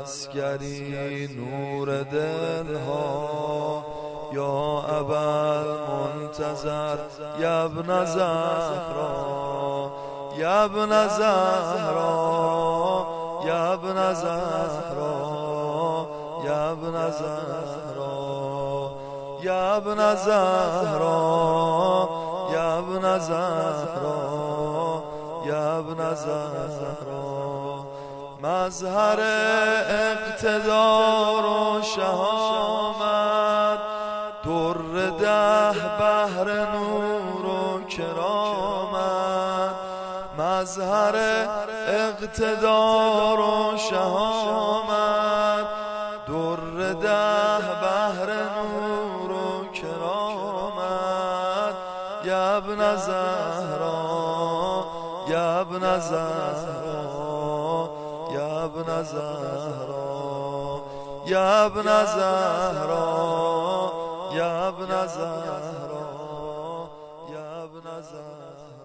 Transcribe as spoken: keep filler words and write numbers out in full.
عسکری نور دلها یا ابوالمنتظر یا ابن زهرا یا ابن زهرا یا ابن زهرا یا ابن زهرا یا ابن زهرا یا ابن زهرا یا ابن زهرا مظهر اقتدار و شهامت در ده بحر نور و کرامت مظهر اقتدار و شهامت در ده بحر نور و کرامت یا ابن زهرا یا ابن زهرا یا ابن زهرا یا ابن زهرا یا ابن زهرا یا ابن زهرا